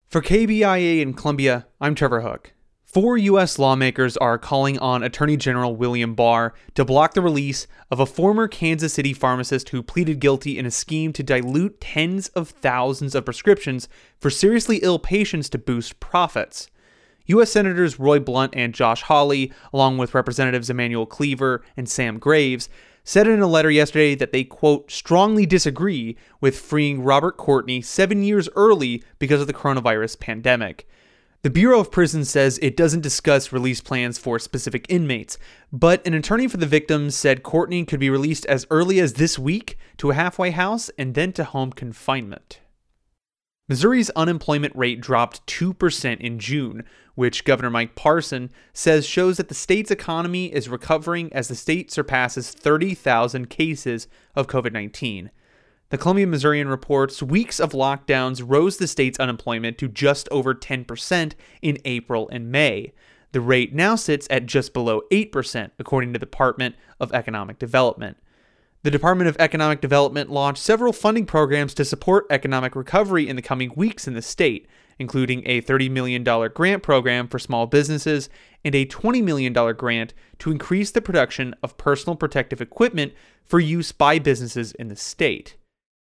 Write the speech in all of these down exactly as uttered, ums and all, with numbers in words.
For K B I A in Columbia, I'm Trevor Hook. Four U S lawmakers are calling on Attorney General William Barr to block the release of a former Kansas City pharmacist who pleaded guilty in a scheme to dilute tens of thousands of prescriptions for seriously ill patients to boost profits. U S Senators Roy Blunt and Josh Hawley, along with Representatives Emanuel Cleaver and Sam Graves, said in a letter yesterday that they, quote, strongly disagree with freeing Robert Courtney seven years early because of the coronavirus pandemic. The Bureau of Prisons says it doesn't discuss release plans for specific inmates, but an attorney for the victims said Courtney could be released as early as this week to a halfway house and then to home confinement. Missouri's unemployment rate dropped two percent in June, which Governor Mike Parson says shows that the state's economy is recovering as the state surpasses thirty thousand cases of covid nineteen. The Columbia Missourian reports weeks of lockdowns rose the state's unemployment to just over ten percent in April and May. The rate now sits at just below eight percent, according to the Department of Economic Development. The Department of Economic Development launched several funding programs to support economic recovery in the coming weeks in the state, including a thirty million dollars grant program for small businesses and a twenty million dollars grant to increase the production of personal protective equipment for use by businesses in the state.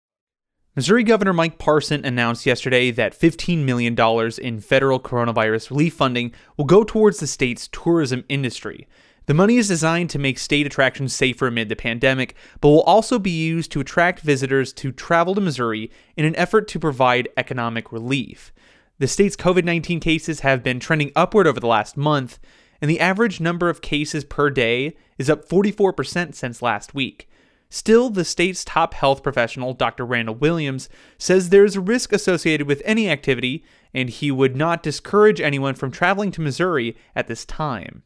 Missouri Governor Mike Parson announced yesterday that fifteen million dollars in federal coronavirus relief funding will go towards the state's tourism industry. The money is designed to make state attractions safer amid the pandemic, but will also be used to attract visitors to travel to Missouri in an effort to provide economic relief. The state's covid nineteen cases have been trending upward over the last month, and the average number of cases per day is up forty-four percent since last week. Still, the state's top health professional, Doctor Randall Williams, says there is a risk associated with any activity, and he would not discourage anyone from traveling to Missouri at this time.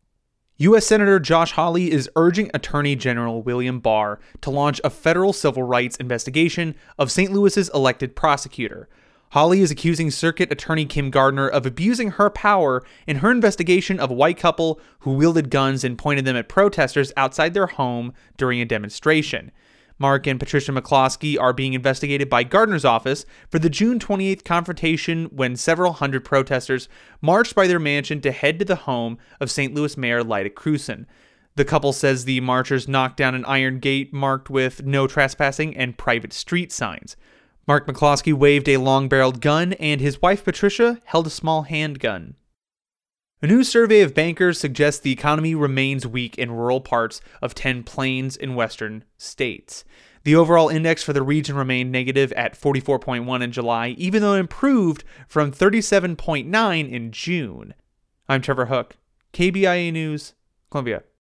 U S Senator Josh Hawley is urging Attorney General William Barr to launch a federal civil rights investigation of Saint Louis's elected prosecutor. Hawley is accusing Circuit Attorney Kim Gardner of abusing her power in her investigation of a white couple who wielded guns and pointed them at protesters outside their home during a demonstration. Mark and Patricia McCloskey are being investigated by Gardner's office for the June twenty-eighth confrontation when several hundred protesters marched by their mansion to head to the home of Saint Louis Mayor Lyda Krewson. The couple says the marchers knocked down an iron gate marked with no trespassing and private street signs. Mark McCloskey waved a long-barreled gun, and his wife Patricia held a small handgun. A new survey of bankers suggests the economy remains weak in rural parts of ten plains and western states. The overall index for the region remained negative at forty-four point one in July, even though it improved from thirty-seven point nine in June. I'm Trevor Hook, K B I A News, Columbia.